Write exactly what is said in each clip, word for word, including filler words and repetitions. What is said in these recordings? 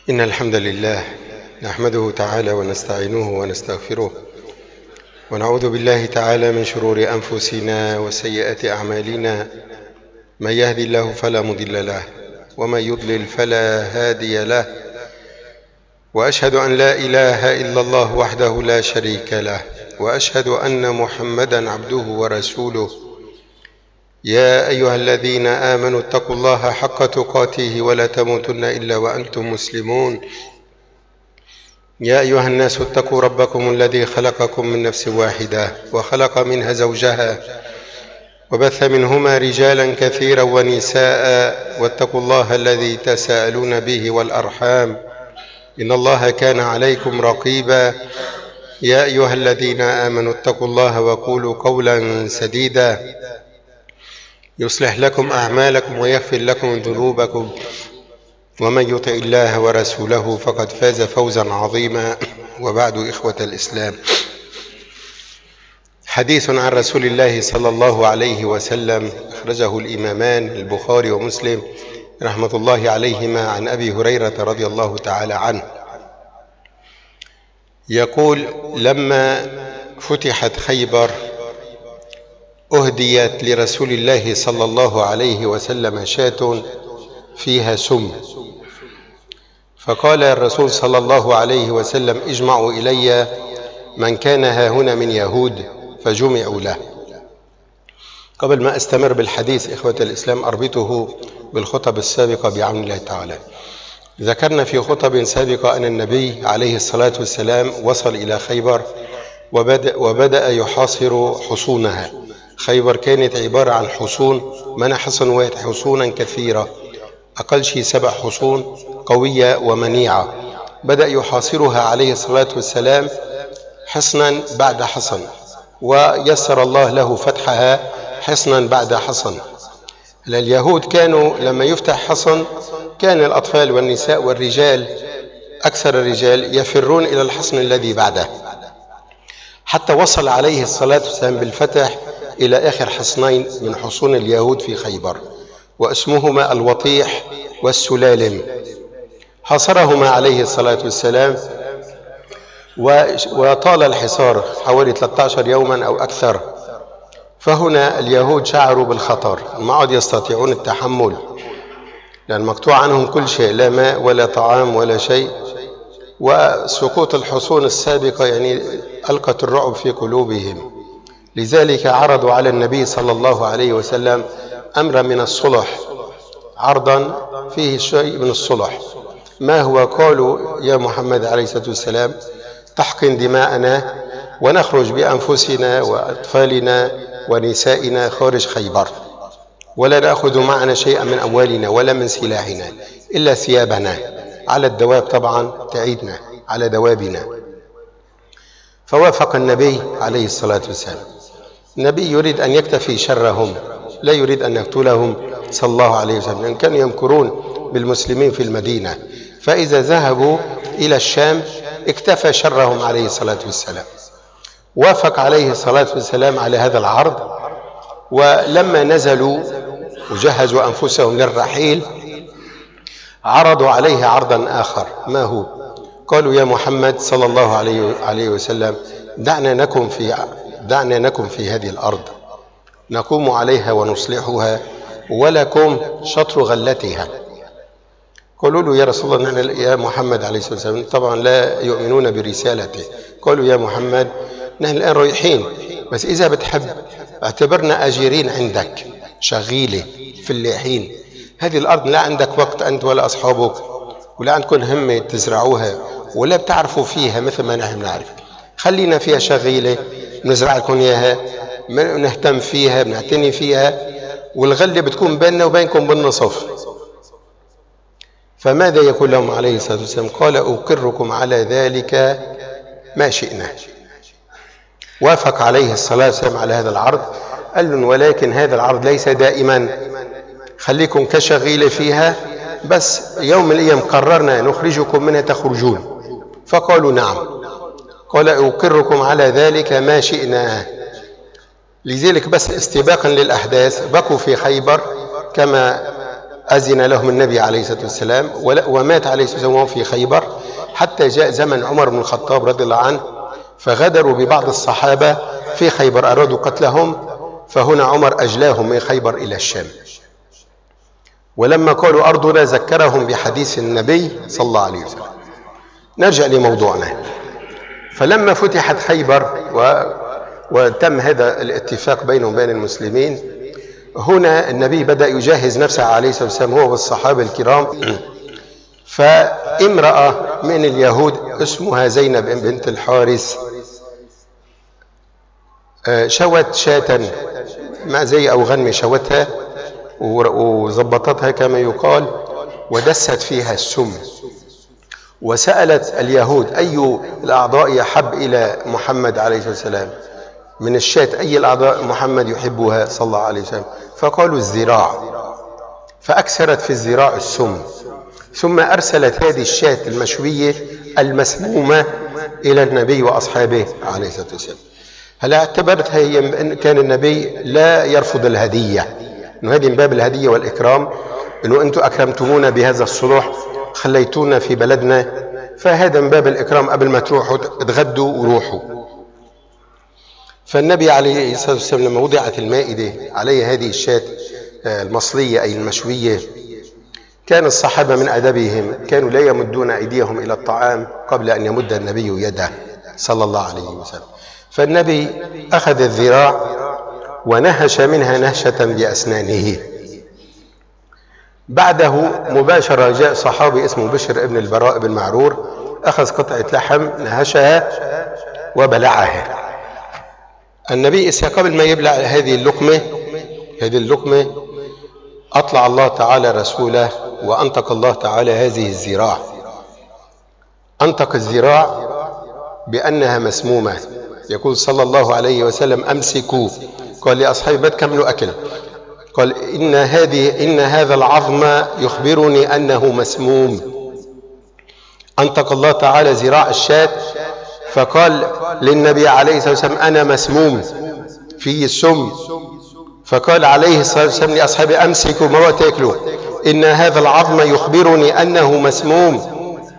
إن الحمد لله نحمده تعالى ونستعينه ونستغفره ونعوذ بالله تعالى من شرور أنفسنا وسيئات أعمالنا. من يهدي الله فلا مضل له ومن يضلل فلا هادي له، وأشهد أن لا إله إلا الله وحده لا شريك له، وأشهد أن محمدا عبده ورسوله. يا أيها الذين آمنوا اتقوا الله حق تقاته ولا تموتن إلا وأنتم مسلمون. يا أيها الناس اتقوا ربكم الذي خلقكم من نفس واحدة وخلق منها زوجها وبث منهما رجالا كثيرا ونساء، واتقوا الله الذي تساءلون به والأرحام إن الله كان عليكم رقيبا. يا أيها الذين آمنوا اتقوا الله وقولوا قولا سديدا يصلح لكم أعمالكم ويغفر لكم ذنوبكم، ومن يطع الله ورسوله فقد فاز فوزا عظيما. وبعد، إخوة الإسلام، حديث عن رسول الله صلى الله عليه وسلم أخرجه الإمامان البخاري ومسلم رحمة الله عليهما عن أبي هريرة رضي الله تعالى عنه يقول: لما فتحت خيبر أهديت لرسول الله صلى الله عليه وسلم شاة فيها سم، فقال الرسول صلى الله عليه وسلم: اجمعوا إلي من كان ها هنا من يهود، فجمعوا له. قبل ما أستمر بالحديث إخوة الإسلام أربطه بالخطب السابقة بعون الله تعالى. ذكرنا في خطب سابقة أن النبي عليه الصلاة والسلام وصل إلى خيبر وبدأ, وبدأ يحاصر حصونها. خيبر كانت عبارة عن حصون، من حصن واحد، حصونا كثيرة، أقل شيء سبع حصون قوية ومنيعة. بدأ يحاصرها عليه الصلاة والسلام حصنا بعد حصن، ويسر الله له فتحها حصنا بعد حصن. اليهود كانوا لما يفتح حصن كان الأطفال والنساء والرجال، أكثر الرجال، يفرون إلى الحصن الذي بعده، حتى وصل عليه الصلاة والسلام بالفتح إلى آخر حصنين من حصون اليهود في خيبر، واسمهما الوطيح والسلالم. حاصرهما عليه الصلاة والسلام، وطال الحصار حوالي ثلاثة عشر يوما أو أكثر. فهنا اليهود شعروا بالخطر، ما عاد يستطيعون التحمل، لأن مقطوع عنهم كل شيء، لا ماء ولا طعام ولا شيء. وسقوط الحصون السابقة يعني ألقت الرعب في قلوبهم. لذلك عرضوا على النبي صلى الله عليه وسلم أمرا من الصلح، عرضا فيه شيء من الصلح. ما هو؟ قالوا: يا محمد عليه الصلاة والسلام، تحقن دماءنا ونخرج بأنفسنا وأطفالنا ونسائنا خارج خيبر، ولا نأخذ معنا شيئا من أموالنا ولا من سلاحنا إلا ثيابنا، على الدواب طبعا تعيدنا على دوابنا. فوافق النبي عليه الصلاة والسلام. النبي يريد أن يكتفي شرهم، لا يريد أن يقتلهم صلى الله عليه وسلم، لأن كانوا يمكرون بالمسلمين في المدينة، فإذا ذهبوا إلى الشام اكتفى شرهم عليه الصلاة والسلام. وافق عليه الصلاة والسلام على هذا العرض. ولما نزلوا وجهزوا أنفسهم للرحيل عرضوا عليه عرضا آخر. ما هو؟ قالوا: يا محمد صلى الله عليه وسلم، دعنا نكن في دعنا نكن في هذه الأرض، نقوم عليها ونصلحها، ولكم شطر غلتها. قالوا له: يا رسول الله، يا محمد عليه الصلاة والسلام، طبعا لا يؤمنون برسالته. قالوا: يا محمد، نحن الآن رايحين، بس إذا بتحب اعتبرنا أجيرين عندك، شغيلة فلاحين. هذه الأرض لا عندك وقت أنت ولا أصحابك، ولا عندكم همة تزرعوها، ولا بتعرفوا فيها مثل ما نحن نعرف. خلينا فيها شغيلة، نزرع لكم إياها، نهتم فيها، بنعتني فيها، والغلة بتكون بيننا وبينكم بالنصف. فماذا يقول لهم عليه الصلاة والسلام؟ قال: أقركم على ذلك ما شئنا. وافق عليه الصلاة والسلام على هذا العرض. قال لهم: ولكن هذا العرض ليس دائما، خليكم كشغيلة فيها، بس يوم من الأيام قررنا نخرجكم منها تخرجون. فقالوا: نعم. قال: أقركم على ذلك ما شئنا. لذلك بس استباقا للأحداث بقوا في خيبر كما أذن لهم النبي عليه الصلاة والسلام، ومات عليه الصلاة والسلام في خيبر، حتى جاء زمن عمر بن الخطاب رضي الله عنه فغدروا ببعض الصحابة في خيبر، أرادوا قتلهم، فهنا عمر أجلاهم من خيبر إلى الشام. ولما قالوا أرضنا ذكرهم بحديث النبي صلى الله عليه وسلم. نرجع لموضوعنا. فلما فتحت خيبر و... وتم هذا الاتفاق بينه وبين المسلمين، هنا النبي بدأ يجهز نفسه عليه الصلاة والسلام هو والصحابة الكرام. فامرأة من اليهود اسمها زينب بنت الحارث شوت شاة ما زي أو غنم شوتها وظبطتها كما يقال، ودست فيها السم، وسألت اليهود أي الأعضاء يحب إلى محمد عليه الصلاة والسلام من الشاة، أي الأعضاء محمد يحبها صلى الله عليه وسلم؟ فقالوا الذراع، فأكثرت في الذراع السم، ثم أرسلت هذه الشاة المشوية المسمومة إلى النبي وأصحابه عليه الصلاة والسلام. هل اعتبرتها هي أن كان النبي لا يرفض الهدية، أنه هذه من باب الهدية والإكرام، أنه أنتم أكرمتمونا بهذا الصلح، خليتونا في بلدنا، فهذا من باب الإكرام، قبل ما تروحوا تغدوا وروحوا. فالنبي عليه الصلاة والسلام لما وضعت المائدة عليه هذه الشاة المصلية أي المشوية، كان الصحابة من أدبهم كانوا لا يمدون أيديهم إلى الطعام قبل أن يمد النبي يده صلى الله عليه وسلم. فالنبي أخذ الذراع ونهش منها نهشة بأسنانه. بعده مباشرة جاء صحابي اسمه بشر ابن البراء بن معرور، أخذ قطعة لحم نهشها وبلعها. النبي إسا قبل ما يبلع هذه اللقمة هذه اللقمة أطلع الله تعالى رسوله وأنطق الله تعالى هذه الذراع، أنطق الذراع بأنها مسمومة. يقول صلى الله عليه وسلم أمسكوا، قال لأصحابه ما تكملوا أكل، قال إن هذه إن هذا العظم يخبرني أنه مسموم. أنطق الله تعالى ذراع الشاة فقال للنبي عليه الصلاة والسلام أنا مسموم في السم، فقال عليه الصلاة والسلام لأصحابه أمسكوا ما تاكلوا، إن هذا العظم يخبرني أنه مسموم.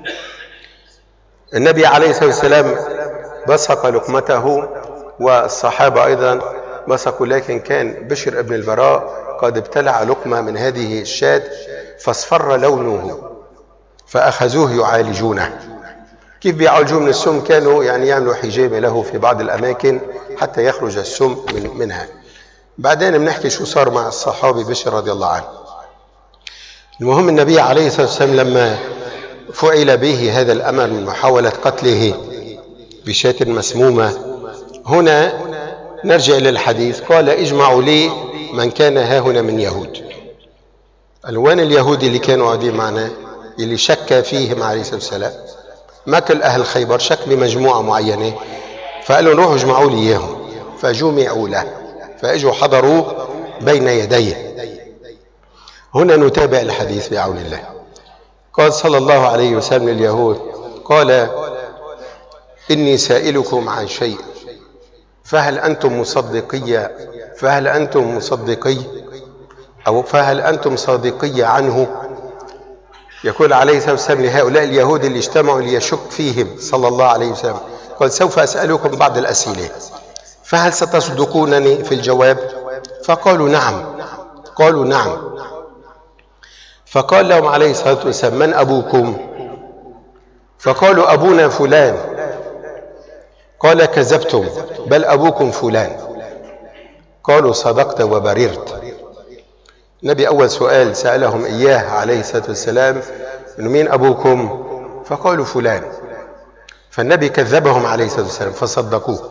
النبي عليه الصلاة والسلام بصق لقمته والصحابة أيضا بصقوا، لكن كان بشر ابن البراء قد ابتلع لقمة من هذه الشاة فاصفر لونه، فأخذوه يعالجونه. كيف بيعالجوه من السم؟ كانوا يعني يعملوا حجامة له في بعض الأماكن حتى يخرج السم من منها. بعدين بنحكي شو صار مع الصحابي بشر رضي الله عنه. المهم النبي عليه الصلاة والسلام لما فعل به هذا الأمر من محاولة قتله بشاة مسمومة، هنا نرجع إلى الحديث. قال اجمعوا لي من كان ها هنا من يهود. الوان اليهود اللي كانوا قاعدين معنا اللي شك فيهم عليه الصلاة والسلام، ما كل أهل خيبر شك بمجموعة معينة، فقالوا روحوا اجمعوا لي إياهم، فجمعوا له، فاجوا حضروا بين يديه. هنا نتابع الحديث بعون الله. قال صلى الله عليه وسلم لليهود، قال إني سائلكم عن شيء فهل أنتم مصدقي فهل أنتم مصدقي أو فهل أنتم صادقي عنه؟ يقول عليه الصلاة والسلام لهؤلاء اليهود اللي اجتمعوا ليشك فيهم صلى الله عليه وسلم، قال سوف أسألكم بعض الأسئلة فهل ستصدقونني في الجواب؟ فقالوا نعم. قالوا نعم. فقال لهم عليه الصلاة والسلام من أبوكم؟ فقالوا أبونا فلان. قال كذبتم، بل أبوكم فلان. قالوا صدقت وبررت. النبي أول سؤال سألهم إياه عليه الصلاة والسلام إنه مين أبوكم؟ فقالوا فلان. فالنبي كذبهم عليه الصلاة والسلام فصدقوه.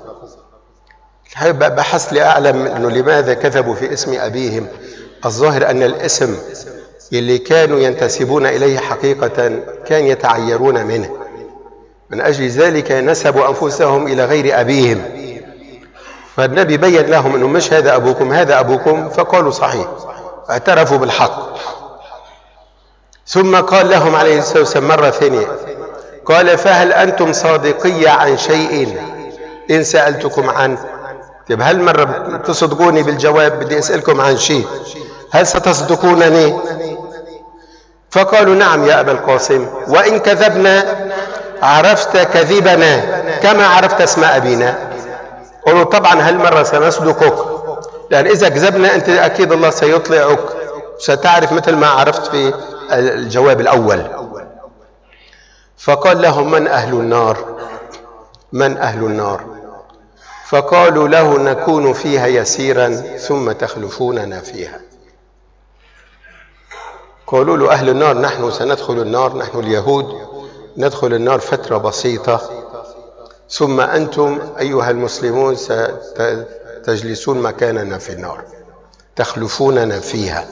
بحث لأعلم إنه لماذا كذبوا في اسم أبيهم. الظاهر أن الاسم اللي كانوا ينتسبون إليه حقيقة كان يتعيرون منه، من أجل ذلك نسبوا أنفسهم إلى غير أبيهم. فالنبي بين لهم أنه مش هذا أبوكم، هذا أبوكم، فقالوا صحيح، اعترفوا بالحق. ثم قال لهم عليه الصلاة والسلام مرة ثانية، قال فهل أنتم صادقي عن شيء إن سألتكم عنه؟ طيب هل مرة تصدقوني بالجواب؟ بدي أسألكم عن شيء، هل ستصدقونني؟ فقالوا نعم يا أبا القاسم، وإن كذبنا عرفت كذبنا كما عرفت اسم أبينا. قالوا طبعا هل مرة سنصدقك، لأن إذا كذبنا أنت أكيد الله سيطلعك، ستعرف مثل ما عرفت في الجواب الأول. فقال لهم من أهل النار؟ من أهل النار؟ فقالوا له نكون فيها يسيرا ثم تخلفوننا فيها. قالوا له أهل النار نحن سندخل النار، نحن اليهود ندخل النار فترة بسيطة، ثم أنتم أيها المسلمون ستجلسون مكاننا في النار تخلفوننا فيها.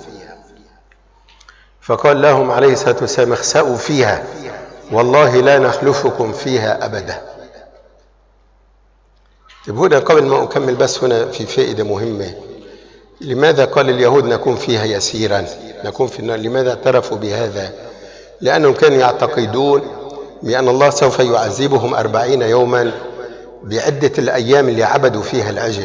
فقال لهم عليه الصلاة والسلام اخسأوا فيها والله لا نخلفكم فيها أبدا. طيب هنا قبل ما أكمل بس هنا في فائدة مهمة. لماذا قال اليهود نكون فيها يسيرا، نكون في النار؟ لماذا اعترفوا بهذا؟ لأنهم كانوا يعتقدون بأن الله سوف يعذبهم أربعين يوما بعدة الأيام اللي عبدوا فيها العجل،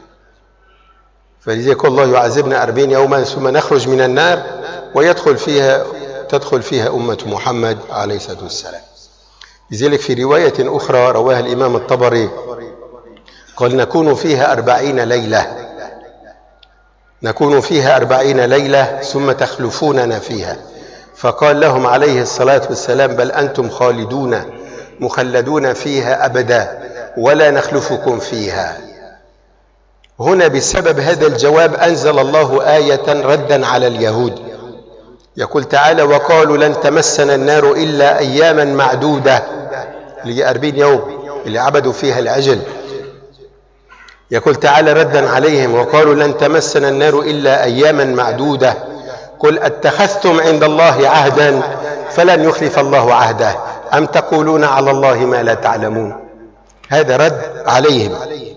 فلذلك الله يعذبنا أربعين يوما ثم نخرج من النار ويدخل فيها تدخل فيها أمة محمد عليه الصلاة والسلام. لذلك في رواية أخرى رواها الإمام الطبري قال نكون فيها أربعين ليلة، نكون فيها أربعين ليلة ثم تخلفوننا فيها. فقال لهم عليه الصلاة والسلام بل أنتم خالدون مخلدون فيها أبدا ولا نخلفكم فيها. هنا بسبب هذا الجواب أنزل الله آية ردا على اليهود، يقول تعالى وقالوا لن تمسنا النار إلا أياما معدودة، اللي أربعين يوم اللي عبدوا فيها العجل. يقول تعالى ردا عليهم وقالوا لن تمسنا النار إلا أياما معدودة قل اتخذتم عند الله عهدا فلن يخلف الله عهده أم تقولون على الله ما لا تعلمون. هذا رد عليهم.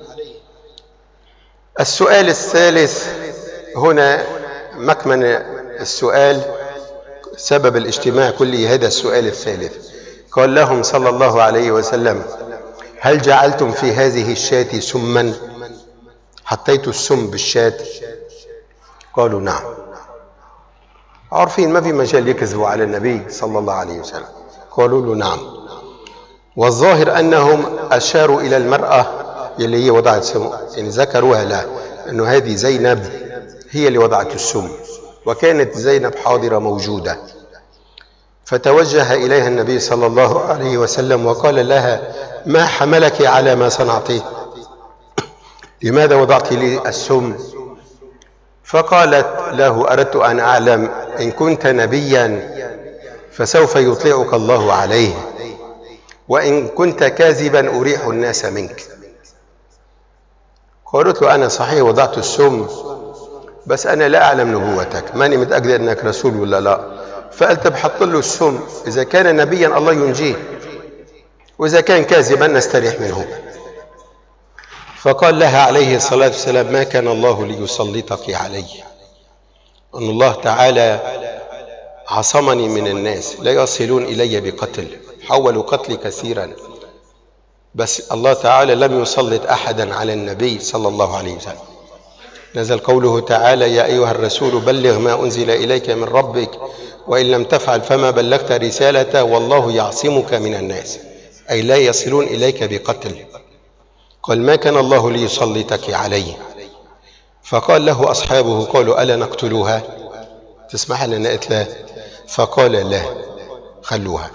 السؤال الثالث هنا مكمن السؤال سبب الاجتماع كله هذا السؤال الثالث. قال لهم صلى الله عليه وسلم هل جعلتم في هذه الشاة سما؟ حطيتوا السم بالشاة؟ قالوا نعم. عارفين ما في مجال يكذبوا على النبي صلى الله عليه وسلم. قالوا له نعم. والظاهر أنهم أشاروا إلى المرأة اللي هي وضعت السم، يعني ذكروها له أنه هذه زينب هي اللي وضعت السم، وكانت زينب حاضرة موجودة. فتوجه إليها النبي صلى الله عليه وسلم وقال لها ما حملك على ما صنعتيه؟ لماذا وضعت لي السم؟ فقالت له أردت أن أعلم إن كنت نبيا فسوف يطلعك الله عليه، وإن كنت كاذبا أريح الناس منك. قالت له أنا صحيح وضعت السم بس أنا لا أعلم نبوتك، ماني متأكد أنك رسول ولا لا. فقلت بحط له السم، إذا كان نبيا الله ينجيه وإذا كان كاذبا نستريح منه. فقال لها عليه الصلاة والسلام ما كان الله ليسلطك علي، أن الله تعالى عصمني من الناس لا يصلون إلي بقتل، حاولوا قتلي كثيرا بس الله تعالى لم يسلط أحدا على النبي صلى الله عليه وسلم. نزل قوله تعالى يا أيها الرسول بلغ ما أنزل إليك من ربك وإن لم تفعل فما بلغت رسالته والله يعصمك من الناس، أي لا يصلون إليك بقتل. قال ما كان الله ليسلطك عليه. فقال له أصحابه قالوا ألا نقتلوها؟ تسمح لنا نقتلها؟ فقال لا خلوها.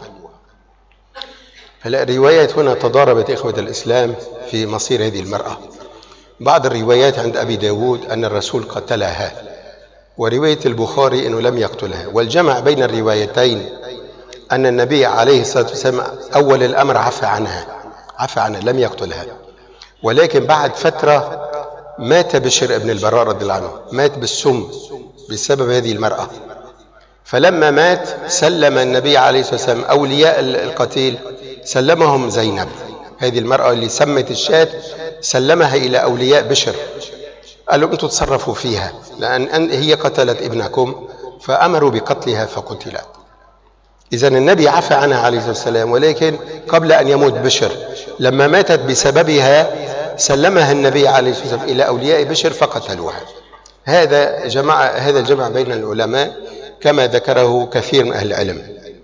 هلا الروايات هنا تضاربت إخوة الإسلام في مصير هذه المرأة. بعض الروايات عند أبي داود أن الرسول قتلها، ورواية البخاري أنه لم يقتلها. والجمع بين الروايتين أن النبي عليه الصلاة والسلام أول الأمر عفى عنها عفى عنها لم يقتلها، ولكن بعد فترة مات بشر ابن البراء رضي الله عنه، مات بالسم بسبب هذه المرأة. فلما مات سلم النبي عليه الصلاة والسلام أولياء القتيل سلمهم زينب، هذه المرأة اللي سمت الشاة سلمها إلى أولياء بشر، قالوا أنتم تصرفوا فيها لأن هي قتلت ابنكم، فأمروا بقتلها فقتلت. إذن النبي عفى عنها عليه الصلاة والسلام، ولكن قبل أن يموت بشر لما ماتت بسببها سلمها النبي عليه الصلاة والسلام إلى أولياء بشر فقتلوها. هذا جمع هذا الجمع بين العلماء كما ذكره كثير من أهل العلم.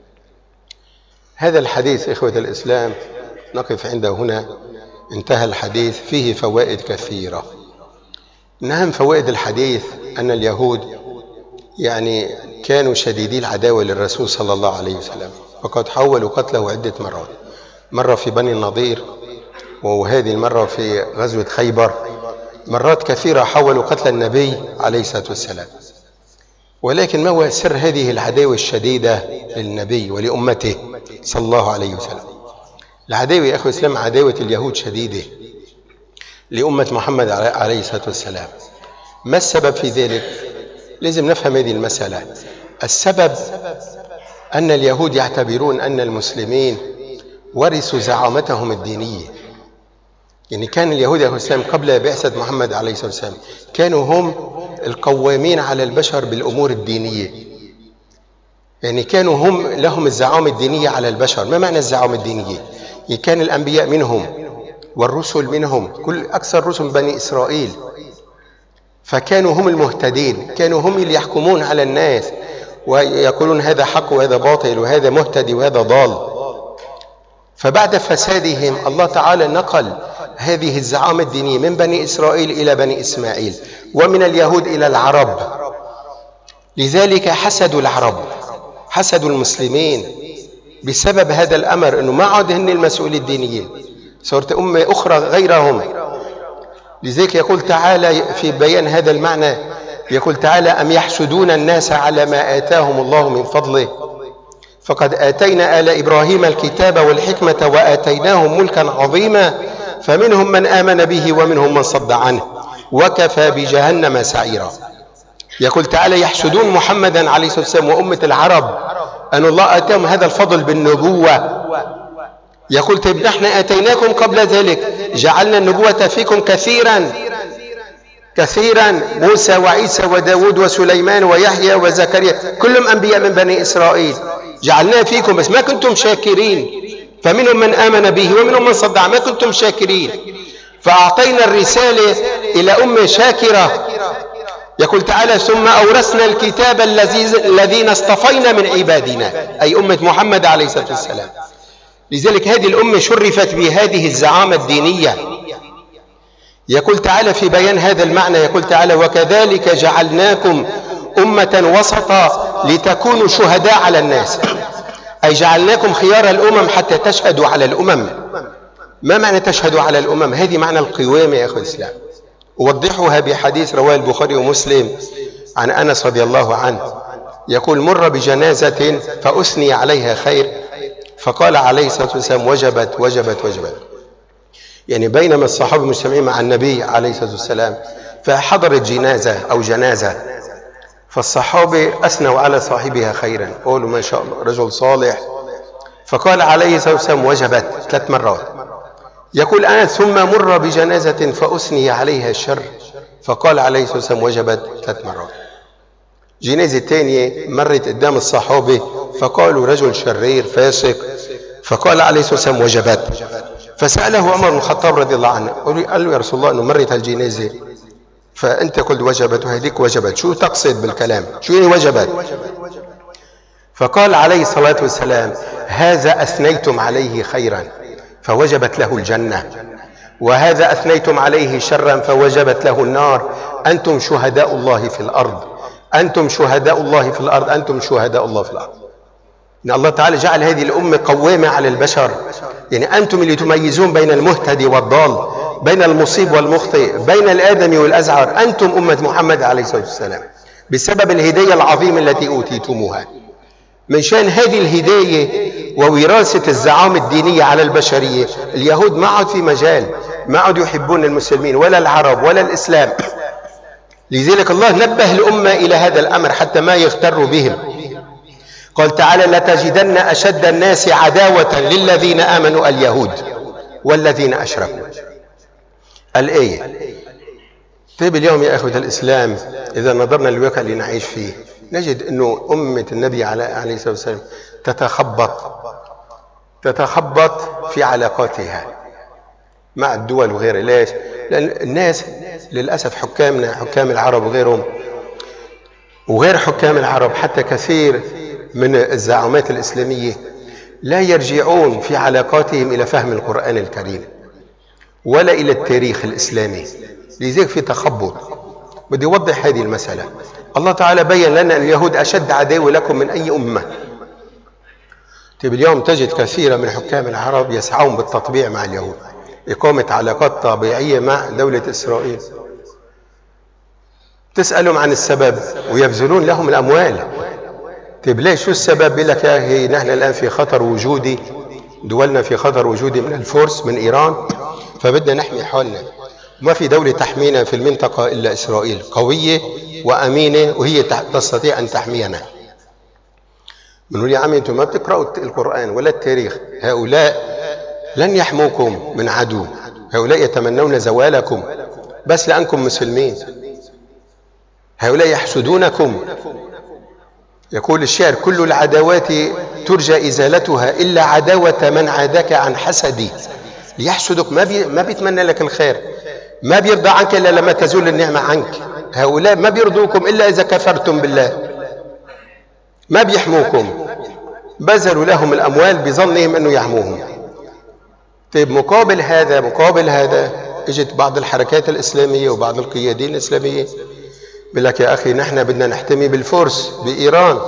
هذا الحديث إخوة الإسلام نقف عنده هنا، انتهى الحديث. فيه فوائد كثيرة. من أهم فوائد الحديث أن اليهود يعني كانوا شديدي العداوة للرسول صلى الله عليه وسلم، وقد حاولوا قتله عدة مرات، مرة في بني النضير، وهذه المرة في غزوة خيبر. مرات كثيرة حاولوا قتل النبي عليه الصلاة والسلام. ولكن ما هو سر هذه العداوة الشديدة للنبي ولأمته صلى الله عليه وسلم؟ العداوة يا أخوة الإسلام، عداوة اليهود شديدة لأمة محمد عليه الصلاة والسلام. ما السبب في ذلك؟ لازم نفهم هذه المسألة. السبب أن اليهود يعتبرون أن المسلمين ورثوا زعامتهم الدينية. يعني كان اليهود يا أخوة الإسلام قبل بعثة محمد عليه الصلاة والسلام كانوا هم القوامين على البشر بالأمور الدينية. يعني كانوا هم لهم الزعامة الدينية على البشر. ما معنى الزعامة الدينية؟ يعني كان الأنبياء منهم والرسل منهم، كل أكثر رسل بني إسرائيل، فكانوا هم المهتدين، كانوا هم اللي يحكمون على الناس ويقولون هذا حق وهذا باطل وهذا مهتدي وهذا ضال. فبعد فسادهم الله تعالى نقل هذه الزعامة الدينية من بني إسرائيل إلى بني إسماعيل، ومن اليهود إلى العرب. لذلك حسدوا العرب، حسدوا المسلمين بسبب هذا الأمر، أنه ما عاد هن المسؤولين الدينيين، صارت أمة أخرى غيرهم. لذلك يقول تعالى في بيان هذا المعنى، يقول تعالى أم يحسدون الناس على ما آتاهم الله من فضله فقد آتينا آل إبراهيم الكتاب والحكمة وآتيناهم ملكا عظيما فمنهم من آمن به ومنهم من صد عنه وكفى بجهنم سعيرا. يقول تعالى يحسدون محمدا عليه الصلاة والسلام وأمة العرب أن الله آتاهم هذا الفضل بالنبوة. يقول طيب نحن آتيناكم قبل ذلك، جعلنا النبوة فيكم كثيرا كثيرا، موسى وعيسى وداود وسليمان ويحيى وزكريا كلهم أنبياء من بني إسرائيل، جعلناه فيكم بس ما كنتم شاكرين، فمنهم من آمن به ومنهم من صد عنه، ما كنتم شاكرين، فأعطينا الرسالة إلى أمة شاكرة. يقول تعالى ثم أورثنا الكتاب الذين اصطفينا من عبادنا، أي أمة محمد عليه الصلاة والسلام. لذلك هذه الأمة شرفت بهذه الزعامة الدينية. يقول تعالى في بيان هذا المعنى، يقول تعالى وكذلك جعلناكم أمة وسطا لتكونوا شهداء على الناس، أي جعلناكم خيار الأمم حتى تشهدوا على الأمم. ما معنى تشهدوا على الأمم؟ هذه معنى القوامة يا أخوة الإسلام. أوضحها بحديث رواه البخاري ومسلم عن أنس رضي الله عنه، يقول مر بجنازة فأثني عليها خير فقال عليه الصلاة والسلام وجبت وجبت وجبت. يعني بينما الصحابة مجتمعين مع النبي عليه الصلاة والسلام فحضرت جنازة أو جنازة، فالصحابة أثنوا على صاحبها خيرا، قالوا ما شاء الله رجل صالح، فقال عليه الصلاة والسلام وجبت ثلاث مرات. يقول أنس ثم مر بجنازة فأثني عليها الشر فقال عليه الصلاة والسلام وجبت ثلاث مرات. جنازة ثانية مرت قدام الصحابة فقالوا رجل شرير فاسق، فقال عليه الصلاة والسلام وجبت. فسأله عمر بن الخطاب رضي الله عنه قال له يا رسول الله أنه مرت الجنازة فأنت قلت وجبت وهذيك وجبت، شو تقصد بالكلام؟ شو يعني وجبت؟ فقال عليه الصلاة والسلام هذا أثنيتم عليه خيرا فوجبت له الجنة، وهذا أثنيتم عليه شرا فوجبت له النار، أنتم شهداء الله في الأرض، أنتم شهداء الله في الأرض، أنتم شهداء الله في الأرض. إن الله تعالى جعل هذه الأمة قوامة على البشر، يعني أنتم اللي تميزون بين المهتدي والضال، بين المصيب والمخطئ، بين الآدمي والأزعر، أنتم أمة محمد عليه الصلاة والسلام بسبب الهداية العظيمة التي أوتيتموها. من شأن هذه الهداية ووراثة الزعامة الدينية على البشرية، اليهود ما عاد في مجال، ما عاد يحبون المسلمين ولا العرب ولا الإسلام. لذلك الله نبه الأمة إلى هذا الأمر حتى ما يغتروا بهم. قال تعالى لتجدن أشد الناس عداوة للذين آمنوا اليهود والذين أشركوا. الآية. طيب اليوم يا أخوة الإسلام إذا نظرنا للواقع اللي نعيش فيه نجد أنه أمة النبي عليه الصلاة والسلام تتخبط تتخبط في علاقاتها مع الدول وغيرها. ليش؟ لأن الناس للأسف حكامنا حكام العرب وغيرهم وغير حكام العرب حتى كثير من الزعامات الإسلامية لا يرجعون في علاقاتهم إلى فهم القرآن الكريم ولا إلى التاريخ الإسلامي، لذلك في تخبط. بدي أوضح هذه المسألة. الله تعالى بيّن لنا أن اليهود أشد عداوة لكم من أي أمة. طيب اليوم تجد كثيرا من حكام العرب يسعون بالتطبيع مع اليهود، إقامة علاقات طبيعية مع دولة إسرائيل. تسألهم عن السبب ويبذلون لهم الأموال. طيب ليش؟ شو السبب؟ بيقول لك يا أخي نحن الآن في خطر وجودي، دولنا في خطر وجودي من الفرس من إيران، فبدنا نحمي حالنا. ما في دولة تحمينا في المنطقة إلا إسرائيل، قوية وأمينة وهي تستطيع أن تحمينا. بنقول يا عمي أنتم ما بتقرأوا القرآن ولا التاريخ، هؤلاء لن يحموكم من عدو، هؤلاء يتمنون زوالكم بس لأنكم مسلمين، هؤلاء يحسدونكم. يقول الشاعر كل العداوات ترجى إزالتها إلا عداوة من عاداك عن حسدي. ليحسدك، ما, بي ما بيتمنى لك الخير، ما بيرضى عنك إلا لما تزول النعمة عنك. هؤلاء ما بيرضوكم إلا إذا كفرتم بالله، ما بيحموكم، بذلوا لهم الأموال بظنهم أنه يحموهم. طيب مقابل هذا مقابل هذا اجت بعض الحركات الإسلامية وبعض القيادين الإسلاميين بيقول لك يا أخي نحن بدنا نحتمي بالفرس بإيران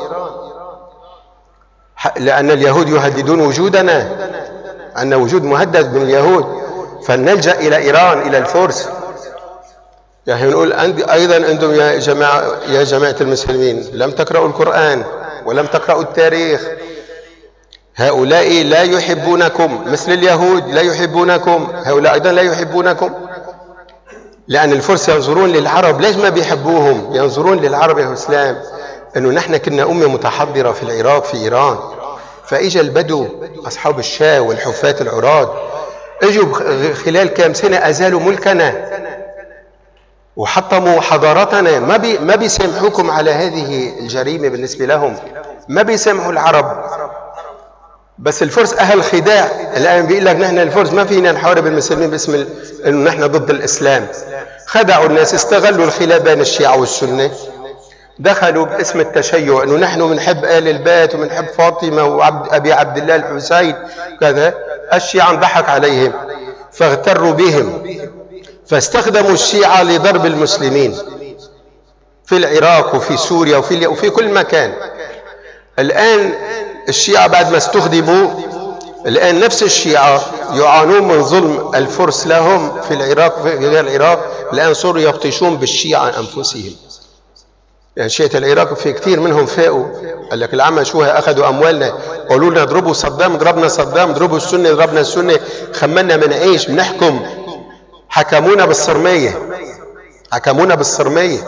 لأن اليهود يهددون وجودنا، أن وجود مهدد من اليهود، فنلجأ إلى إيران إلى الفرس. يعني نقول أيضا أنتم يا جماعة يا جماعة المسلمين لم تقرأوا القرآن ولم تقرأوا التاريخ، هؤلاء لا يحبونكم مثل اليهود لا يحبونكم، هؤلاء أيضا لا يحبونكم، لأن الفرس ينظرون للعرب. ليش ما بيحبوهم؟ ينظرون للعرب يا إسلام أنه نحن كنا أمة متحضرة في العراق في إيران، فإجا البدو أصحاب الشاة والحفاة العراض اجوا خلال كام سنة أزالوا ملكنا وحطموا حضارتنا. ما بي ما بيسامحوكم على هذه الجريمة بالنسبة لهم، ما بيسامحوا العرب. بس الفرس أهل خداع. الآن بيقول لك نحن الفرس ما فينا نحارب المسلمين باسم أنه نحن ضد الإسلام. خدعوا الناس، استغلوا الخلاف بين الشيعة والسنة، دخلوا باسم التشيع أنه نحن بنحب آل البيت وبنحب فاطمة وأبي عبد الله الحسين كذا. الشيعة ضحك عليهم فاغتروا بهم، فاستخدموا الشيعة لضرب المسلمين في العراق وفي سوريا وفي, وفي كل مكان. الآن الشيعة بعد ما استخدموا، الآن نفس الشيعة يعانون من ظلم الفرس لهم في العراق في غير العراق. الآن صاروا يبطشون بالشيعة أنفسهم. يعني شيعة العراق في كثير منهم فاقوا قال لك العمى شو أخذوا أموالنا، قالوا لنا اضربوا صدام ضربنا صدام، اضربوا السنة ضربنا السنة، خمنا من عيش بنحكم. حكمونا بالصرمية، حكمونا بالصرمية،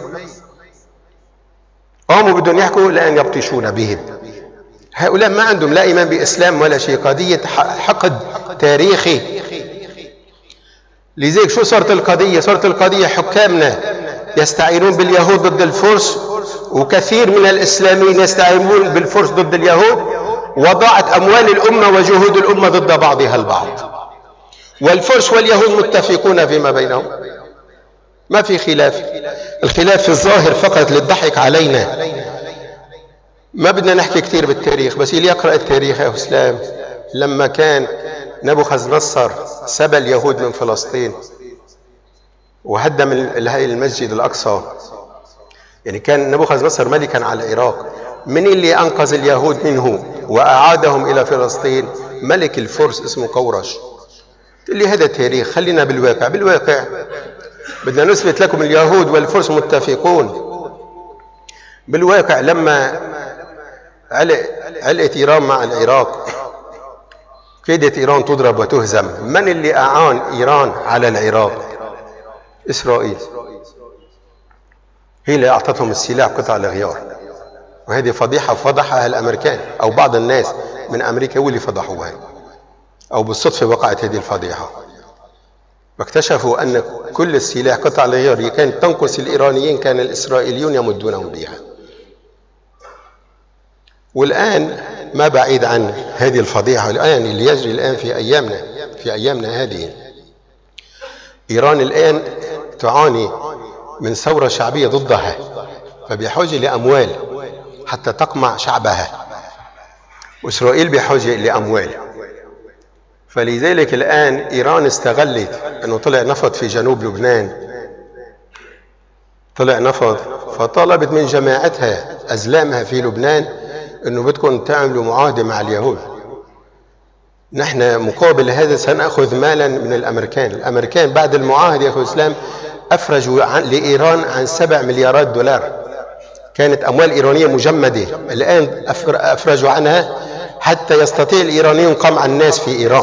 قاموا بدهم يحكوا لأن يبطشون بهم. هؤلاء ما عندهم لا إيمان بإسلام ولا شيء، قضية حقد تاريخي. لذلك شو صارت القضية؟ صارت القضية حكامنا يستعينون باليهود ضد الفرس، وكثير من الإسلاميين يستعينون بالفرس ضد اليهود، وضاعت أموال الأمة وجهود الأمة ضد بعضها البعض. والفرس واليهود متفقون فيما بينهم، ما في خلاف. الخلاف في الظاهر فقط للضحك علينا. ما بدنا نحكي كثير بالتاريخ، بس اللي يقرأ التاريخ يا إسلام لما كان نبوخذ نصر سبى اليهود من فلسطين وهدم المسجد الأقصى، يعني كان نبوخذ نصر ملكا على العراق، من اللي أنقذ اليهود منه وأعادهم إلى فلسطين؟ ملك الفرس اسمه قورش. اللي هذا تاريخ، خلينا بالواقع. بالواقع بدنا نثبت لكم اليهود والفرس متفقون. بالواقع لما علقت إيران مع العراق كادت إيران تضرب وتهزم. من اللي أعان إيران على العراق؟ إسرائيل، هي اللي أعطتهم السلاح قطع الغيار. وهذه فضيحة فضحها الأمريكان أو بعض الناس من أمريكا واللي فضحوها، أو بالصدفة وقعت هذه الفضيحة. واكتشفوا أن كل السلاح قطع الغيار اللي كانت تنقص الإيرانيين كان الإسرائيليون يمدونهم بها. والآن ما بعيد عن هذه الفضيحة الآن اللي يجري الآن في أيامنا في أيامنا هذه. إيران الآن تعاني من ثورة شعبية ضدها، فبحاجة لأموال حتى تقمع شعبها، وإسرائيل بحاجة لأموال. فلذلك الآن إيران استغلت أنه طلع نفط في جنوب لبنان، طلع نفط، فطلبت من جماعتها أزلامها في لبنان أنه بدكم تعملوا معاهدة مع اليهود. نحن مقابل هذا سنأخذ مالا من الأمريكان. الأمريكان بعد المعاهدة يا أخوة الإسلام أفرجوا لإيران عن سبع مليارات دولار، كانت أموال إيرانية مجمدة، الآن أفرجوا عنها حتى يستطيع الإيرانيون قمع الناس في إيران.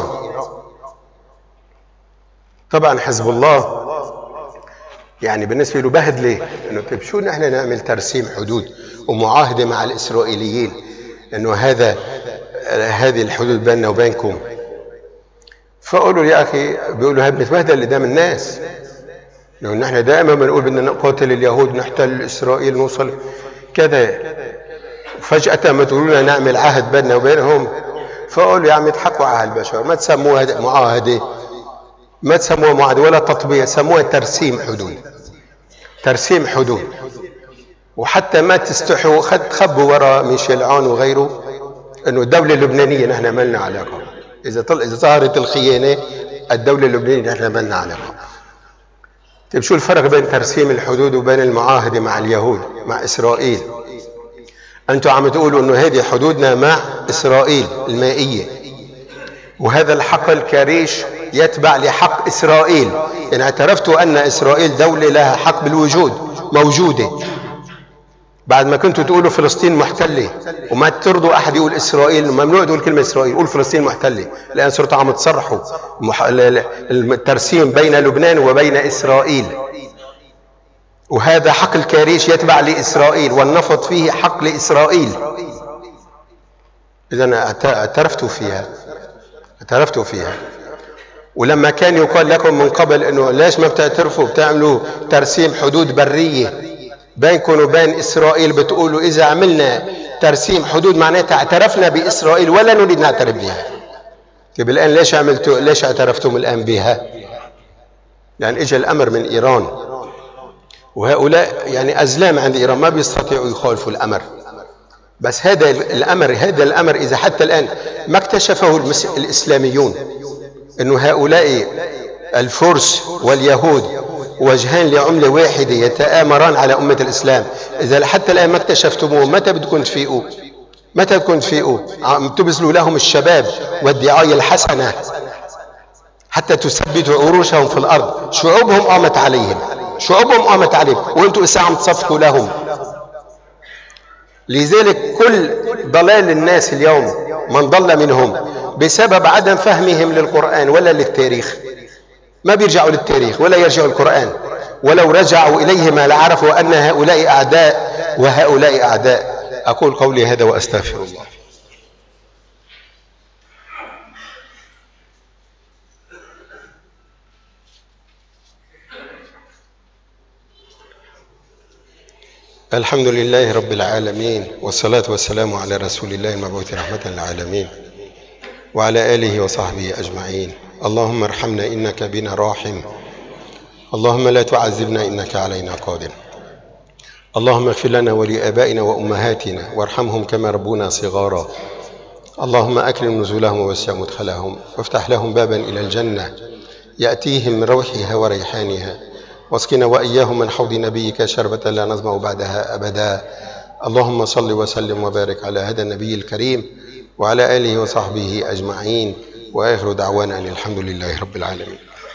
طبعا حزب الله يعني بالنسبة له بهدلة، إنه طيب شو نحن نعمل ترسيم حدود ومعاهدة مع الإسرائيليين إنه هذا هذه الحدود بيننا وبينكم. فقولوا يا أخي، بيقولوا هاي بنتبهدل قدام الناس، لأنه نحن دائما بنقول بدنا نقاتل اليهود، نحتل إسرائيل، نوصل كذا، فجأة ما تقولوا نعمل عهد بيننا وبينهم. فقولوا يا عم يضحكوا على البشر، ما تسموها معاهدة، ما تسموها معاهدة ولا تطبيع، سموها ترسيم حدود، ترسيم حدود. وحتى ما تستحوا خبوا وراء ميشيل عون وغيره انه الدولة اللبنانية نحن مالنا علاقة. اذا طل... اذا ظهرت الخيانة الدولة اللبنانية نحن مالنا علاقة. طيب شو الفرق بين ترسيم الحدود وبين المعاهدة مع اليهود مع اسرائيل؟ انتم عم تقولوا انه هذه حدودنا مع اسرائيل المائية، وهذا الحقل كريش يتبع لحق اسرائيل، يعني اعترفتوا ان اسرائيل دولة لها حق بالوجود موجودة، بعد ما كنتوا تقولوا فلسطين محتلة وما ترضوا احد يقول اسرائيل، ممنوع تقول كلمة اسرائيل، قول فلسطين محتلة. الان صرتوا عم تصرحوا الترسيم بين لبنان وبين اسرائيل، وهذا حق الكريش يتبع لاسرائيل والنفط فيه حق لاسرائيل. اذا اعترفتوا فيها، اعترفتوا فيها. ولما كان يقال لكم من قبل انه ليش ما بتعترفوا بتعملوا ترسيم حدود برية بينكم وبين اسرائيل، بتقولوا اذا عملنا ترسيم حدود معناتها اعترفنا باسرائيل ولا نريد نعترف بها. طيب الان ليش عملتوا، ليش اعترفتم الان بها؟ يعني اجى الامر من ايران، وهؤلاء يعني ازلام عند ايران ما بيستطيعوا يخالفوا الامر. بس هذا الامر، هذا الامر اذا حتى الان ما اكتشفه الاسلاميون انه هؤلاء الفرس واليهود وجهان لعملة واحدة يتآمران على أمة الإسلام، إذا حتى الآن ما اكتشفتموه متى بدكم تفيقوا؟ متى بدكم تفيقوا؟ عم تبذلوا لهم الشباب والدعاية الحسنة حتى تثبتوا عروشهم في الأرض. شعوبهم قامت عليهم، شعوبهم قامت عليهم، وأنتم إسا عم تصفقوا لهم. لذلك كل ضلال الناس اليوم من ضل منهم بسبب عدم فهمهم للقرآن ولا للتاريخ. ما بيرجعوا للتاريخ ولا يرجعوا القرآن، ولو رجعوا إليهما لعرفوا أن هؤلاء أعداء وهؤلاء أعداء. أقول قولي هذا وأستغفر الله. الحمد لله رب العالمين، والصلاة والسلام على رسول الله المبعوث رحمة للعالمين وعلى آله وصحبه أجمعين. اللهم ارحمنا إنك بنا راحم، اللهم لا تعذبنا إنك علينا قادر. اللهم اغفر لنا ولآبائنا وأمهاتنا وارحمهم كما ربونا صغارا. اللهم أكرم نزولهم ووسع مدخلهم وافتح لهم بابا إلى الجنة يأتيهم من روحها وريحانها، واسقنا وإياهم من حوض نبيك شربة لا نظمأ بعدها أبدا. اللهم صل وسلم وبارك على هذا النبي الكريم وعلى آله وصحبه أجمعين، وآخر دعوانا أن الحمد لله رب العالمين.